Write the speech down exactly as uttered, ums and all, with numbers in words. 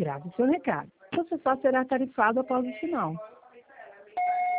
Grave seu recado. Você só será tarifado após o sinal.